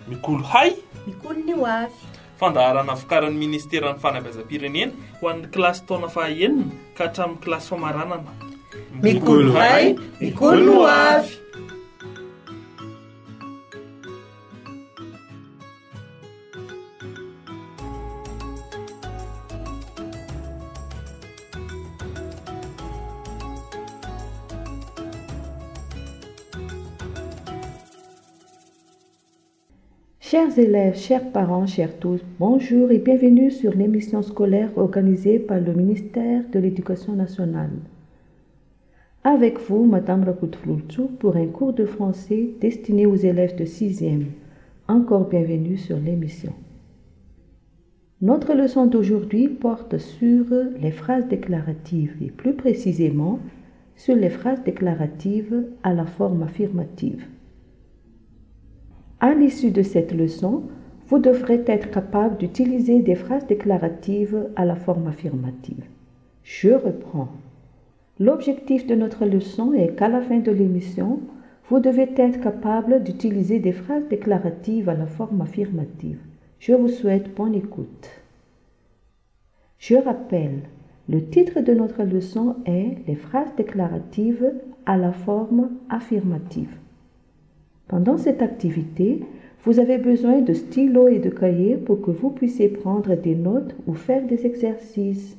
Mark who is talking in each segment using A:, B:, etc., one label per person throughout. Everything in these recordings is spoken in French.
A: Mikolo hay
B: mikolo ny hoavy
A: fandaharana vokarin'ny ministeran'ny fanabeazam-pirenena
C: ho an'ny kilasy taona fahaenina ka hatramin'ny kilasy famaranana.
B: mikolo hay mikolo ny hoavy.
D: Chers élèves, chers parents, chers tous, bonjour et bienvenue sur l'émission scolaire organisée par le ministère de l'Éducation nationale. Avec vous, Madame Rakout-Floultsou, pour un cours de français destiné aux élèves de 6e. Encore bienvenue sur l'émission. Notre leçon d'aujourd'hui porte sur les phrases déclaratives et plus précisément sur les phrases déclaratives à la forme affirmative. À l'issue de cette leçon, vous devrez être capable d'utiliser des phrases déclaratives à la forme affirmative. Je reprends. L'objectif de notre leçon est qu'à la fin de l'émission, vous devez être capable d'utiliser des phrases déclaratives à la forme affirmative. Je vous souhaite bonne écoute. Je rappelle, le titre de notre leçon est « Les phrases déclaratives à la forme affirmative ». Pendant cette activité, vous avez besoin de stylos et de cahiers pour que vous puissiez prendre des notes ou faire des exercices.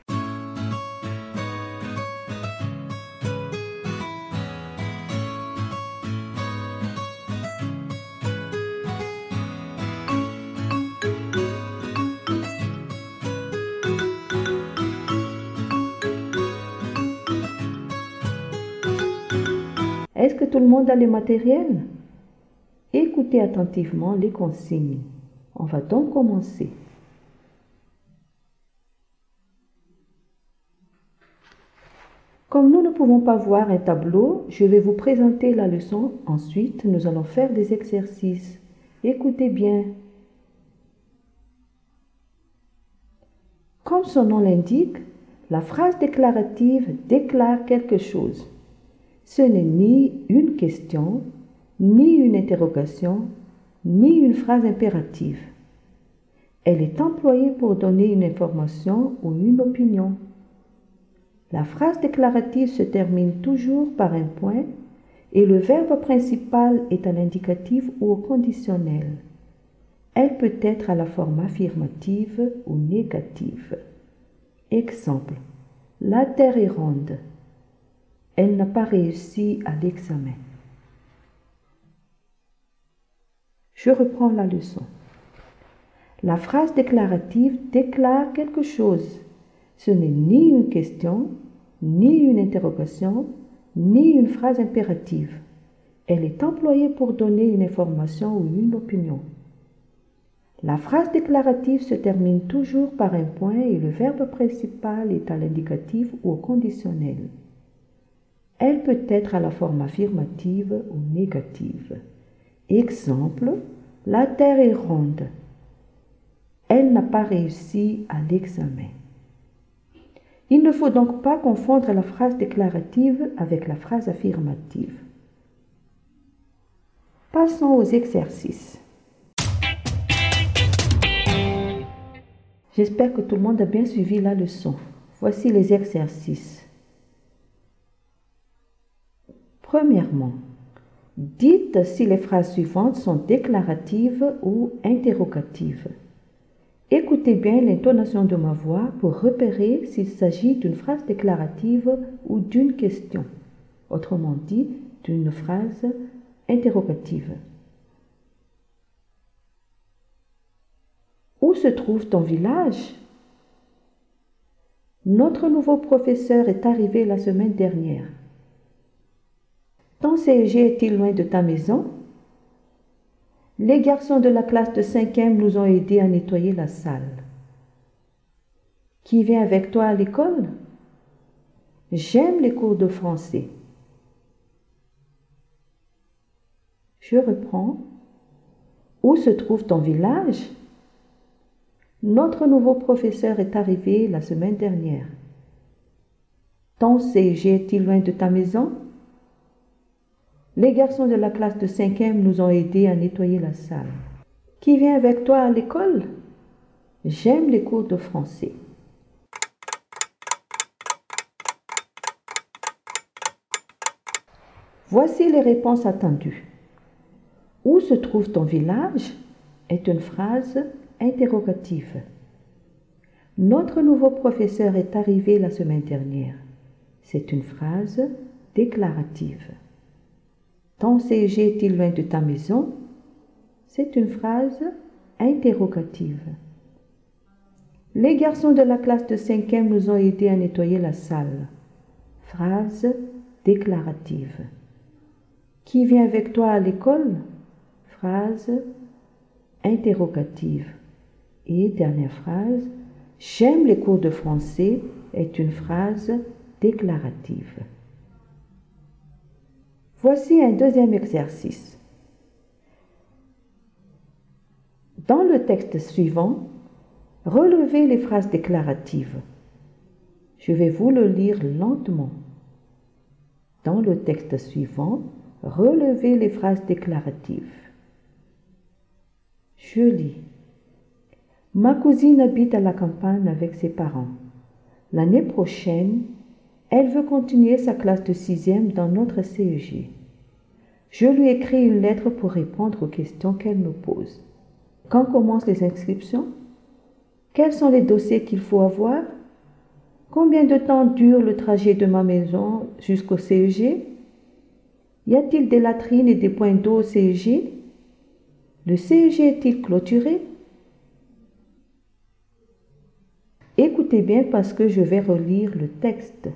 D: Est-ce que tout le monde a les matériels? Écoutez attentivement les consignes. On va donc commencer. Comme nous ne pouvons pas voir un tableau, je vais vous présenter la leçon. Ensuite, nous allons faire des exercices. Écoutez bien. Comme son nom l'indique, la phrase déclarative déclare quelque chose. Ce n'est ni une question, ni une interrogation, ni une phrase impérative. Elle est employée pour donner une information ou une opinion. La phrase déclarative se termine toujours par un point et le verbe principal est à l'indicatif ou au conditionnel. Elle peut être à la forme affirmative ou négative. Exemple, la terre est ronde. Elle n'a pas réussi à l'examen. Je reprends la leçon. La phrase déclarative déclare quelque chose. Ce n'est ni une question, ni une interrogation, ni une phrase impérative. Elle est employée pour donner une information ou une opinion. La phrase déclarative se termine toujours par un point et le verbe principal est à l'indicatif ou au conditionnel. Elle peut être à la forme affirmative ou négative. Exemple, la terre est ronde. Elle n'a pas réussi à l'examen. Il ne faut donc pas confondre la phrase déclarative avec la phrase affirmative. Passons aux exercices. J'espère que tout le monde a bien suivi la leçon. Voici les exercices. Premièrement, dites si les phrases suivantes sont déclaratives ou interrogatives. Écoutez bien l'intonation de ma voix pour repérer s'il s'agit d'une phrase déclarative ou d'une question. Autrement dit, d'une phrase interrogative. Où se trouve ton village? Notre nouveau professeur est arrivé la semaine dernière. Ton CEG est-il loin de ta maison? Les garçons de la classe de 5e nous ont aidés à nettoyer la salle. Qui vient avec toi à l'école? J'aime les cours de français. Je reprends. Où se trouve ton village? Notre nouveau professeur est arrivé la semaine dernière. Ton CEG est-il loin de ta maison? Les garçons de la classe de 5e nous ont aidés à nettoyer la salle. Qui vient avec toi à l'école? J'aime les cours de français. Voici les réponses attendues. Où se trouve ton village? Est une phrase interrogative. Notre nouveau professeur est arrivé la semaine dernière. C'est une phrase déclarative. Ton CEG est-il loin de ta maison? C'est une phrase interrogative. Les garçons de la classe de 5e nous ont aidés à nettoyer la salle. Phrase déclarative. Qui vient avec toi à l'école? Phrase interrogative. Et dernière phrase, j'aime les cours de français est une phrase déclarative. Voici un deuxième exercice. Dans le texte suivant, relevez les phrases déclaratives. Je vais vous le lire lentement. Dans le texte suivant, relevez les phrases déclaratives. Je lis. Ma cousine habite à la campagne avec ses parents. L'année prochaine, elle veut continuer sa classe de 6e dans notre CEG. Je lui écris une lettre pour répondre aux questions qu'elle me pose. Quand commencent les inscriptions? Quels sont les dossiers qu'il faut avoir? Combien de temps dure le trajet de ma maison jusqu'au CEG? Y a-t-il des latrines et des points d'eau au CEG? Le CEG est-il clôturé? Écoutez bien parce que je vais relire le texte.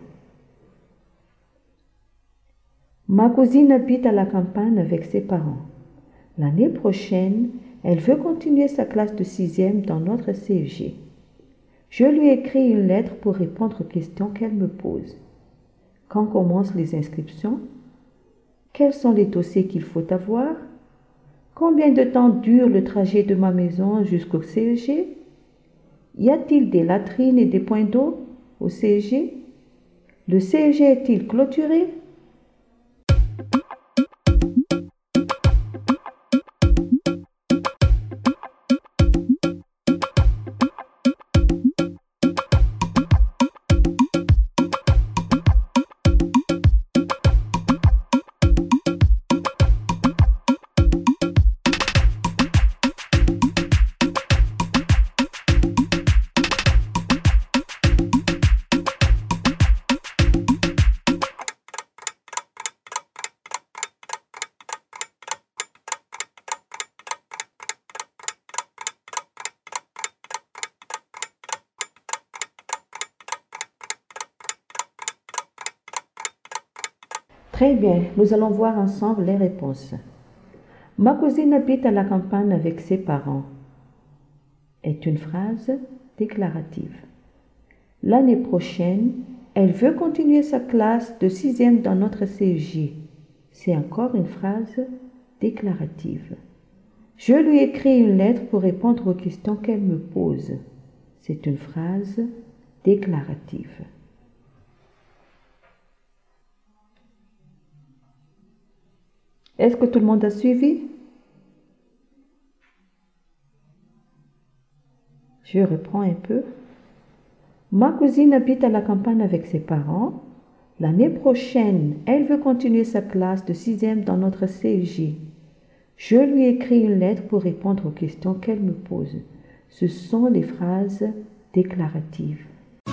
D: Ma cousine habite à la campagne avec ses parents. L'année prochaine, elle veut continuer sa classe de 6e dans notre CEG. Je lui écris une lettre pour répondre aux questions qu'elle me pose. Quand commencent les inscriptions? Quels sont les dossiers qu'il faut avoir? Combien de temps dure le trajet de ma maison jusqu'au CEG? Y a-t-il des latrines et des points d'eau au CEG? Le CEG est-il clôturé? Très bien, nous allons voir ensemble les réponses. Ma cousine habite à la campagne avec ses parents est une phrase déclarative. L'année prochaine, elle veut continuer sa classe de 6e dans notre CEG. C'est encore une phrase déclarative. Je lui écris une lettre pour répondre aux questions qu'elle me pose. C'est une phrase déclarative. Est-ce que tout le monde a suivi? Je reprends un peu. Ma cousine habite à la campagne avec ses parents. L'année prochaine, elle veut continuer sa classe de 6e dans notre CEG. Je lui écris une lettre pour répondre aux questions qu'elle me pose. Ce sont les phrases déclaratives.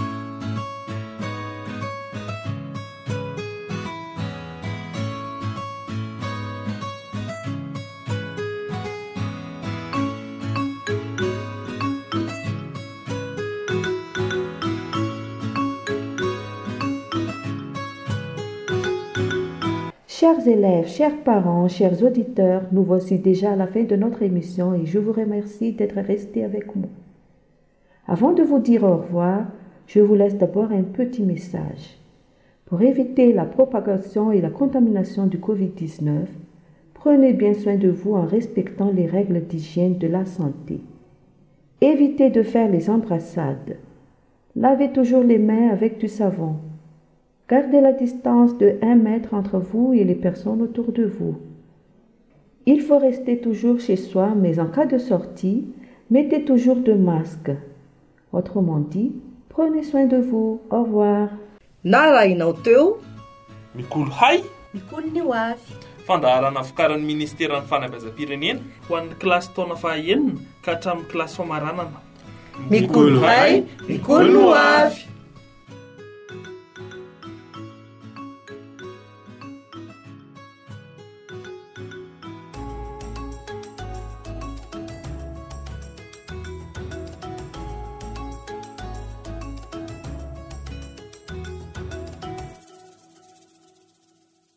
D: Chers élèves, chers parents, chers auditeurs, nous voici déjà à la fin de notre émission et je vous remercie d'être restés avec moi. Avant de vous dire au revoir, je vous laisse d'abord un petit message. Pour éviter la propagation et la contamination du Covid-19, prenez bien soin de vous en respectant les règles d'hygiène de la santé. Évitez de faire les embrassades. Lavez toujours les mains avec du savon. Gardez la distance de 1 mètre entre vous et les personnes autour de vous. Il faut rester toujours chez soi, mais en cas de sortie, mettez toujours de masque. Autrement dit, prenez soin de vous. Au revoir.
B: Na raha inao teo
A: Mikolo hay
E: mikolo ny ho avy
A: fandaharana vokarin'ny ministeran'ny fanabeazam-pirenena
C: ho an'ny kilasy taona fahaenina ka hatramin'ny kilasy famaranana
B: mikolo hay mikolo ny ho avy